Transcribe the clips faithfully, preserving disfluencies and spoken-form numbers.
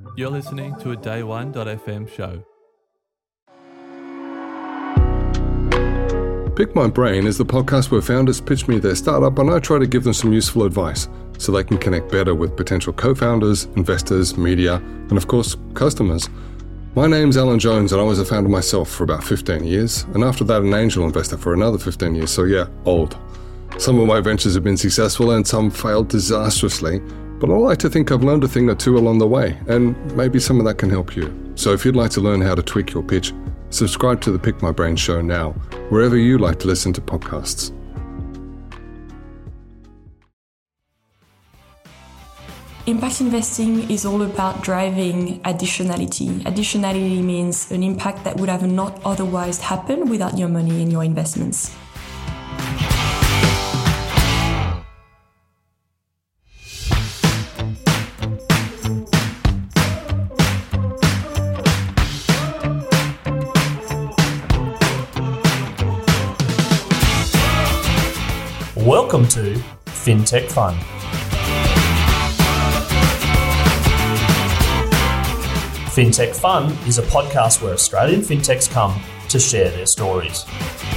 You're listening to a day one dot f m show. Pick My Brain is the podcast where founders pitch me their startup and I try to give them some useful advice so they can connect better with potential co-founders, investors, media, and of course, customers. My name's Alan Jones and I was a founder myself for about fifteen years, and after that an angel investor for another fifteen years, so yeah, old. Some of my ventures have been successful and some failed disastrously, but I like to think I've learned a thing or two along the way, and maybe some of that can help you. So if you'd like to learn how to tweak your pitch, subscribe to the Pick My Brain show now, wherever you like to listen to podcasts. Impact investing is all about driving additionality. Additionality means an impact that would have not otherwise happened without your money and your investments. Welcome to FinTech Fun. FinTech Fun is a podcast where Australian fintechs come to share their stories.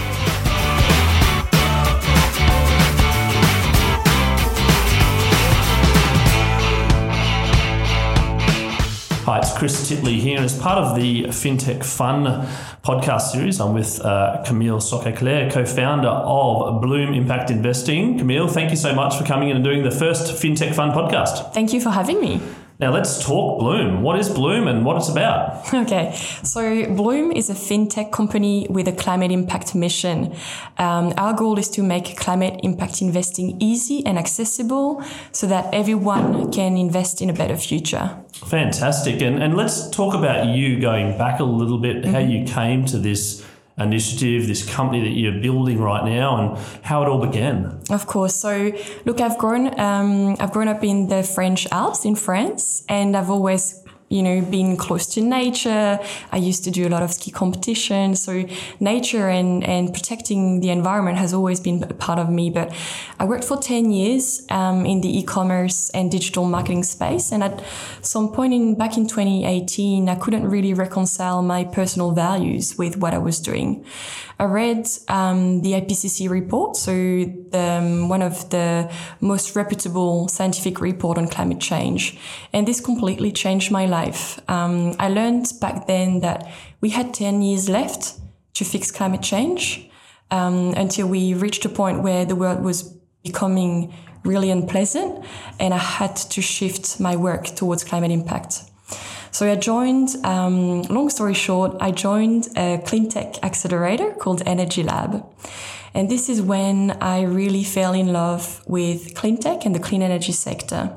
Hi, it's Chris Titley here, and as part of the FinTech Fun podcast series, I'm with uh, Camille Socquet-Claire, co-founder of Bloom Impact Investing. Camille, thank you so much for coming in and doing the first FinTech Fun podcast. Thank you for having me. Now let's talk Bloom. What is Bloom and what it's about? Okay, so Bloom is a fintech company with a climate impact mission. Um, our goal is to make climate impact investing easy and accessible so that everyone can invest in a better future. Fantastic. And, and let's talk about you going back a little bit, mm-hmm. how you came to this initiative, this company that you're building right now, and how it all began. Of course. So, look, I've grown, um, I've grown up in the French Alps in France, and I've always, you know, been close to nature. I used to do a lot of ski competitions. So nature and, and protecting the environment has always been a part of me. But I worked for ten years um, in the e-commerce and digital marketing space. And at some point in back in twenty eighteen, I couldn't really reconcile my personal values with what I was doing. I read um, the I P C C report, so the, um, one of the most reputable scientific report on climate change. And this completely changed my life. Um, I learned back then that we had ten years left to fix climate change um, until we reached a point where the world was becoming really unpleasant, and I had to shift my work towards climate impact. So I joined, um, long story short, I joined a clean tech accelerator called Energy Lab. And this is when I really fell in love with clean tech and the clean energy sector.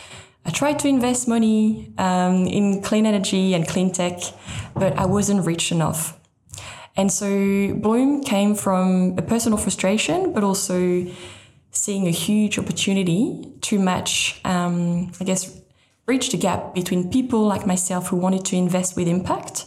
I tried to invest money um, in clean energy and clean tech, but I wasn't rich enough. And so Bloom came from a personal frustration, but also seeing a huge opportunity to match, um, I guess, bridge the gap between people like myself who wanted to invest with impact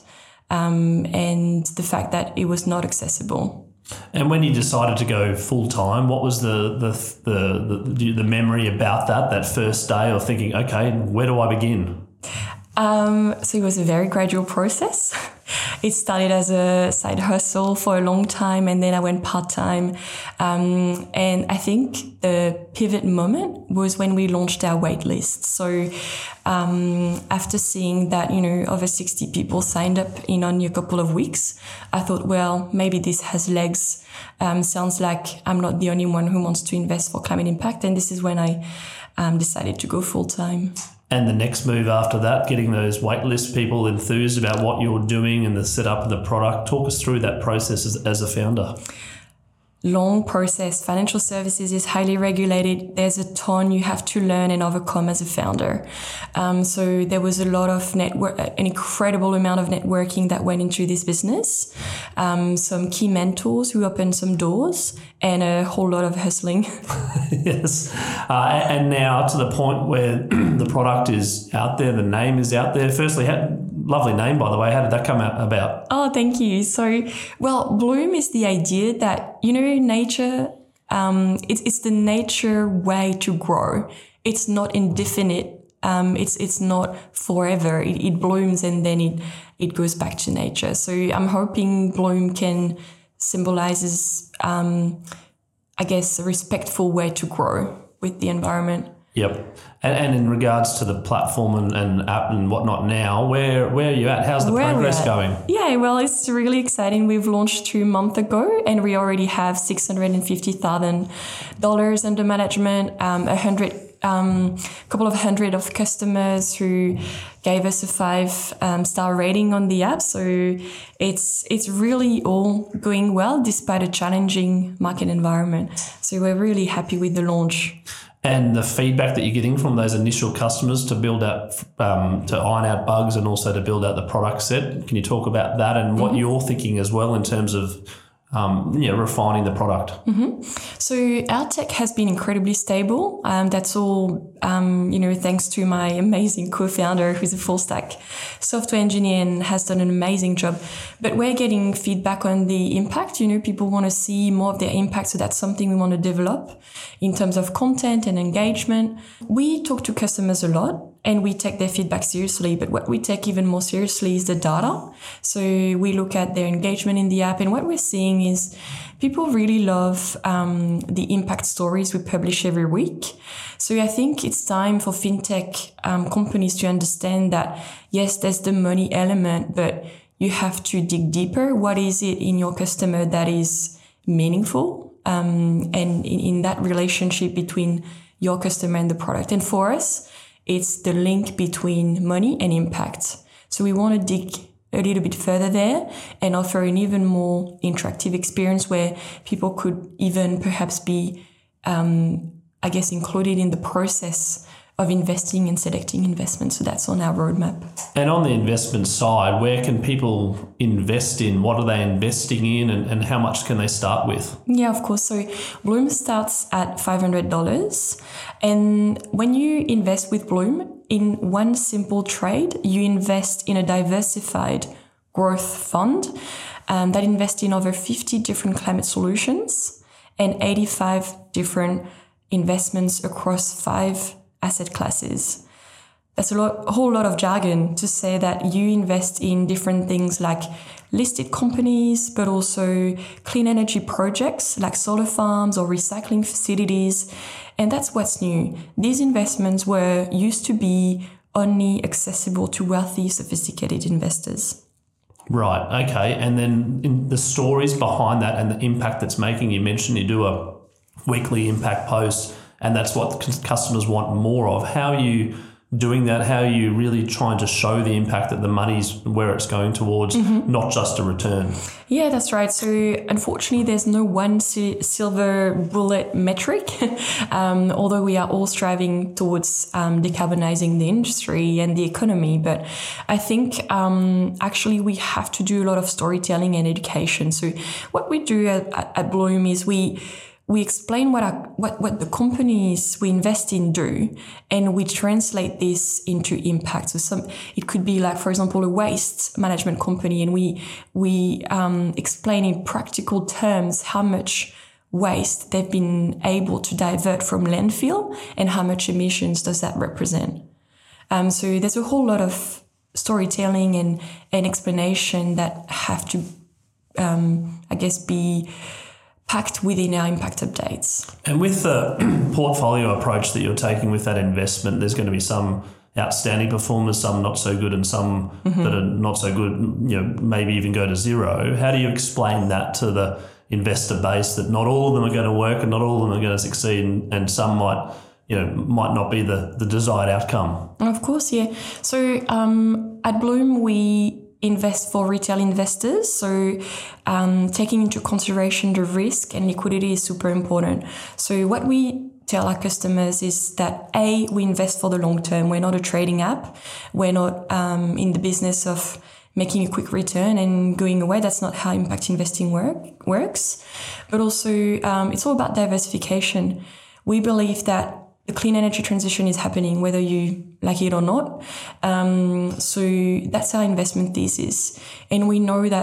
um, and the fact that it was not accessible. And when you decided to go full time, what was the the, the the the memory about that? That first day of thinking, okay, where do I begin? Um, so it was a very gradual process. It started as a side hustle for a long time, and then I went part-time. Um, and I think the pivot moment was when we launched our wait list. So um, after seeing that, you know, over sixty people signed up in only a couple of weeks, I thought, well, maybe this has legs. Um, sounds like I'm not the only one who wants to invest for climate impact. And this is when I um, decided to go full-time. And the next move after that, getting those waitlist people enthused about what you're doing and the setup of the product. Talk us through that process as, as a founder. Long process. Financial services is highly regulated. There's a ton you have to learn and overcome as a founder. Um, so there was a lot of network, an incredible amount of networking that went into this business. Um, some key mentors who opened some doors, and a whole lot of hustling. Yes. Uh, and now to the point where the product is out there, the name is out there. Firstly, how, lovely name, by the way. How did that come out about? Oh, thank you. So, well, Bloom is the idea that, you know, nature, um, it's, it's the nature way to grow. It's not indefinite Um, it's it's not forever. It, it blooms and then it it goes back to nature. So I'm hoping Bloom can symbolizes, um, I guess, a respectful way to grow with the environment. Yep. And, and in regards to the platform and, and app and whatnot now, where where are you at? How's the Where progress going? Yeah, well, it's really exciting. We've launched two months ago and we already have six hundred fifty thousand dollars under management, um, a hundred, um, couple of hundred of customers who gave us a five um, star rating on the app. So it's it's really all going well despite a challenging market environment. So we're really happy with the launch. And the feedback that you're getting from those initial customers to build out, um, to iron out bugs and also to build out the product set. Can you talk about that and what mm-hmm. you're thinking as well in terms of um, you know, refining the product? Mm-hmm. So our tech has been incredibly stable. Um, that's all, um, you know, thanks to my amazing co-founder who's a full stack software engineer and has done an amazing job. But we're getting feedback on the impact. You know, people want to see more of their impact. So that's something we want to develop in terms of content and engagement. We talk to customers a lot and we take their feedback seriously, but what we take even more seriously is the data. So we look at their engagement in the app and what we're seeing is people really love um, the impact stories we publish every week. So I think it's time for fintech um, companies to understand that, yes, there's the money element, but you have to dig deeper. What is it in your customer that is meaningful? Um, and in, in that relationship between your customer and the product. And for us, it's the link between money and impact. So we want to dig a little bit further there and offer an even more interactive experience where people could even perhaps be, um, I guess, included in the process of investing and selecting investments. So that's on our roadmap. And on the investment side, where can people invest in? What are they investing in and, and how much can they start with? Yeah, of course. So Bloom starts at five hundred dollars. And when you invest with Bloom, in one simple trade, you invest in a diversified growth fund um, that invests in over fifty different climate solutions and eighty-five different investments across five asset classes. That's a, lot, a whole lot of jargon to say that you invest in different things like listed companies, but also clean energy projects like solar farms or recycling facilities. And that's what's new. These investments were used to be only accessible to wealthy, sophisticated investors. Right. Okay. And then in the stories behind that and the impact that's making, you mentioned you do a weekly impact post, and that's what customers want more of. How are you doing that? How are you really trying to show the impact that the money's where it's going towards, mm-hmm. not just a return? Yeah, that's right. So unfortunately, there's no one si- silver bullet metric, um, although we are all striving towards um, decarbonizing the industry and the economy. But I think um, actually we have to do a lot of storytelling and education. So what we do at, at Bloom is we We explain what, our, what what the companies we invest in do, and we translate this into impact. So some it could be like, for example, a waste management company, and we we um, explain in practical terms how much waste they've been able to divert from landfill and how much emissions does that represent. Um, so there's a whole lot of storytelling and, and explanation that have to, um, I guess, be packed within our impact updates. And with the portfolio approach that you're taking with that investment, there's going to be some outstanding performers, some not so good, and some mm-hmm. that are not so good, you know, maybe even go to zero. How do you explain that to the investor base, that not all of them are going to work and not all of them are going to succeed, and, and some might, you know, might not be the, the desired outcome? Of course, yeah. So um, at Bloom, we invest for retail investors. So um, taking into consideration the risk and liquidity is super important. So what we tell our customers is that, A, we invest for the long term. We're not a trading app. We're not um, in the business of making a quick return and going away. That's not how impact investing work, works. But also um, it's all about diversification. We believe that the clean energy transition is happening, whether you like it or not. Um, so that's our investment thesis. And we know that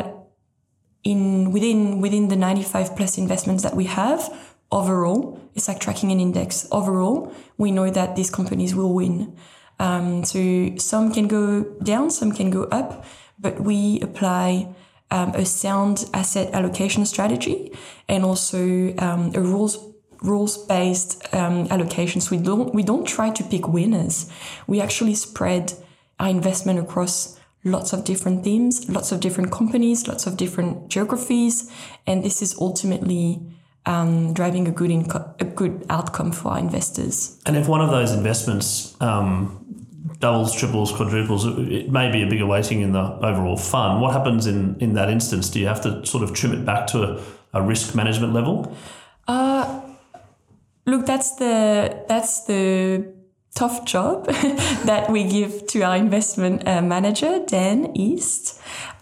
in within within the ninety-five plus investments that we have, overall, it's like tracking an index. Overall, we know that these companies will win. Um, so some can go down, some can go up, but we apply um, a sound asset allocation strategy and also um, a rules rules-based um, allocations. We don't we don't try to pick winners. We actually spread our investment across lots of different themes, lots of different companies, lots of different geographies, and this is ultimately um, driving a good inco- a good outcome for our investors. And if one of those investments um, doubles, triples, quadruples, it may be a bigger weighting in the overall fund. What happens in, in that instance? Do you have to sort of trim it back to a, a risk management level? Uh, look, that's the that's the tough job that we give to our investment uh, manager, Dan East.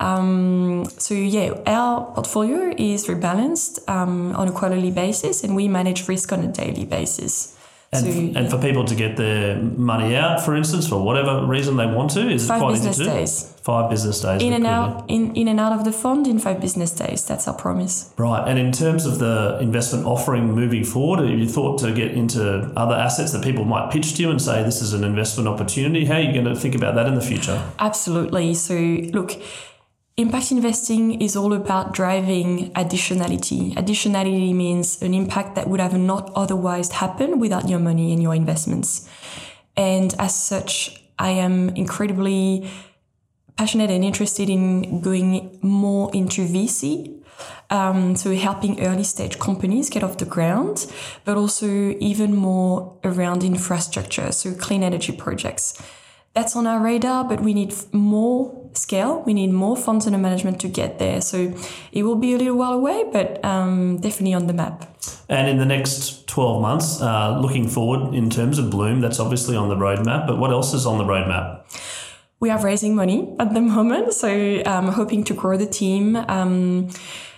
Um, so yeah, our portfolio is rebalanced um, on a quarterly basis, and we manage risk on a daily basis. And, so, and for people to get their money out, for instance, for whatever reason they want to, is five it quite business easy to do? days. Five business days. In and out, in, in and out of the fund in five business days. That's our promise. Right. And in terms of the investment offering moving forward, have you thought to get into other assets that people might pitch to you and say this is an investment opportunity? How are you going to think about that in the future? Absolutely. So look, impact investing is all about driving additionality. Additionality means an impact that would have not otherwise happened without your money and your investments. And as such, I am incredibly passionate and interested in going more into V C, um, so helping early stage companies get off the ground, but also even more around infrastructure, so clean energy projects. That's on our radar, but we need more scale. We need more funds under management to get there. So it will be a little while away, but um, definitely on the map. And in the next twelve months, uh, looking forward in terms of Bloom, that's obviously on the roadmap, but what else is on the roadmap? We are raising money at the moment, so I'm hoping to grow the team, um,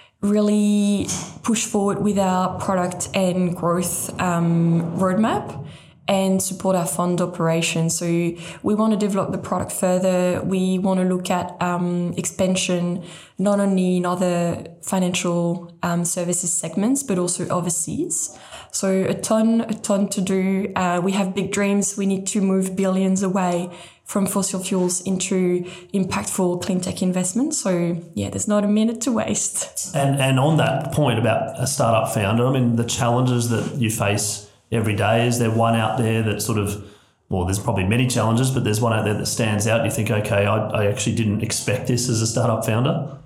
really push forward with our product and growth um, roadmap, and support our fund operation. So we want to develop the product further. We want to look at um, expansion, not only in other financial um, services segments, but also overseas. So a ton, a ton to do. Uh, we have big dreams. We need to move billions away from fossil fuels into impactful clean tech investments. So yeah, there's not a minute to waste. And and on that point about a startup founder, I mean, the challenges that you face every day, is there one out there that sort of, well, there's probably many challenges, but there's one out there that stands out? You think, okay, I, I actually didn't expect this as a startup founder?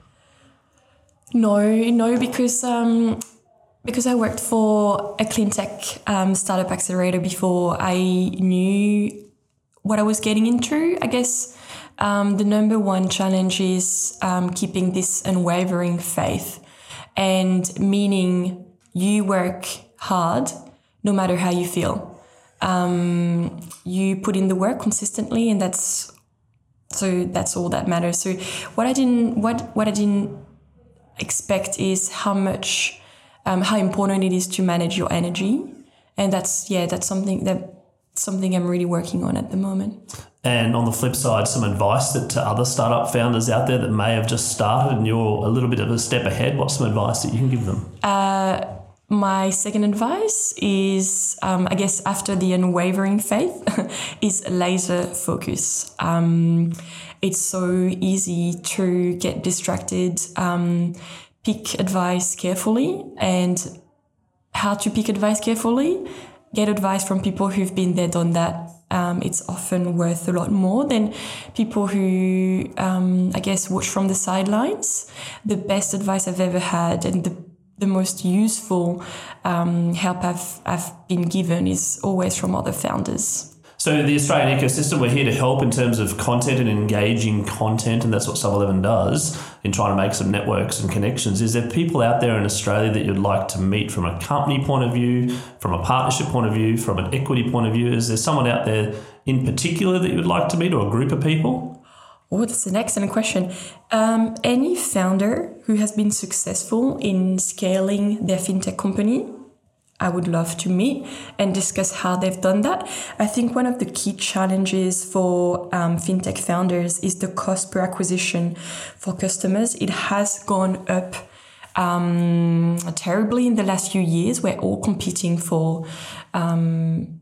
No, no, because um, because I worked for a clean tech um, startup accelerator before. I knew what I was getting into. I guess um, the number one challenge is um, keeping this unwavering faith, and meaning you work hard no matter how you feel. Um, you put in the work consistently, and that's so that's all that matters. So what I didn't what what I didn't expect is how much um, how important it is to manage your energy, and that's yeah that's something that something I'm really working on at the moment. And on the flip side, some advice that to other startup founders out there that may have just started and you're a little bit of a step ahead. What's some advice that you can give them? Uh, My second advice is, um, I guess, after the unwavering faith, is laser focus. Um, it's so easy to get distracted. Um, pick advice carefully, and how to pick advice carefully. Get advice from people who've been there, done that. Um, it's often worth a lot more than people who, um, I guess, watch from the sidelines. The best advice I've ever had, and the The most useful um, help I've, I've been given, is always from other founders. So the Australian ecosystem, we're here to help in terms of content and engaging content, and that's what Sub eleven does in trying to make some networks and connections. Is there people out there in Australia that you'd like to meet from a company point of view, from a partnership point of view, from an equity point of view? Is there someone out there in particular that you'd like to meet, or a group of people? Oh, that's an excellent question. Um, any founder who has been successful in scaling their fintech company, I would love to meet and discuss how they've done that. I think one of the key challenges for um, fintech founders is the cost per acquisition for customers. It has gone up um, terribly in the last few years. We're all competing for um,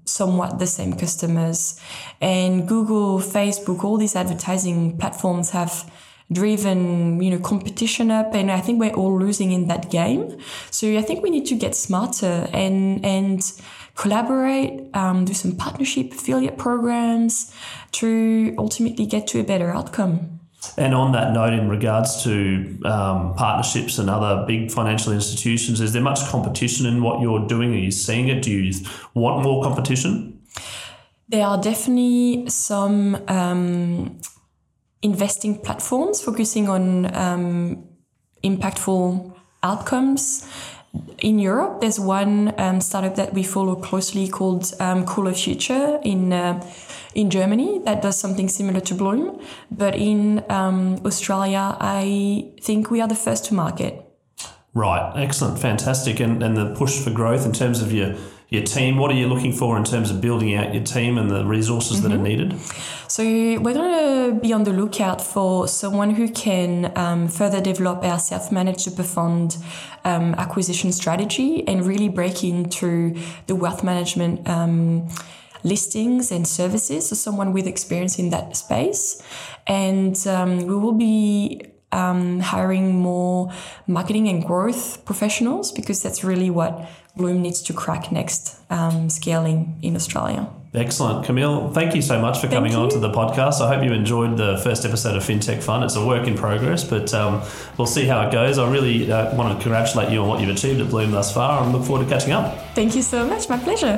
somewhat the same customers. And Google, Facebook, all these advertising platforms have driven, you know, competition up, and I think we're all losing in that game. So I think we need to get smarter and and collaborate, um, do some partnership affiliate programs to ultimately get to a better outcome. And on that note, in regards to um, partnerships and other big financial institutions, is there much competition in what you're doing? Are you seeing it? Do you want more competition? There are definitely some um, investing platforms focusing on um, impactful outcomes. In Europe, there's one um, startup that we follow closely called um, Cooler Future in uh, in Germany that does something similar to Bloom. But in um, Australia, I think we are the first to market. Right, excellent, fantastic. And and the push for growth in terms of your your team, what are you looking for in terms of building out your team and the resources mm-hmm. that are needed? So we're going to be on the lookout for someone who can um, further develop our self-managed super fund um, acquisition strategy and really break into the wealth management um, listings and services. So someone with experience in that space. And um, we will be um, hiring more marketing and growth professionals because that's really what Bloom needs to crack next, um, scaling in Australia. Excellent. Camille, thank you so much for coming on to the podcast. I hope you enjoyed the first episode of FinTech Fun. It's a work in progress, but um, we'll see how it goes. I really uh, want to congratulate you on what you've achieved at Bloom thus far and look forward to catching up. Thank you so much. My pleasure.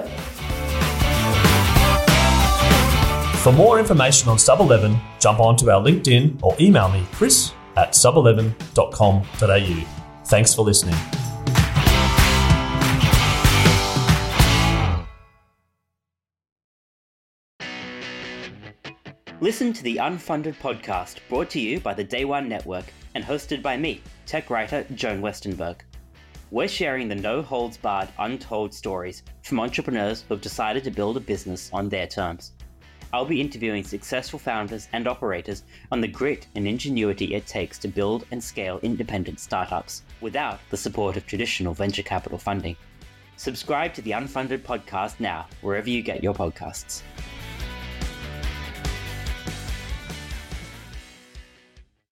For more information on Sub eleven, jump onto our LinkedIn or email me, chris at sub eleven dot com dot a u. Thanks for listening. Listen to the Unfunded Podcast, brought to you by the Day One Network and hosted by me, tech writer Joan Westenberg. We're sharing the no-holds-barred, untold stories from entrepreneurs who have decided to build a business on their terms. I'll be interviewing successful founders and operators on the grit and ingenuity it takes to build and scale independent startups without the support of traditional venture capital funding. Subscribe to the Unfunded Podcast now, wherever you get your podcasts.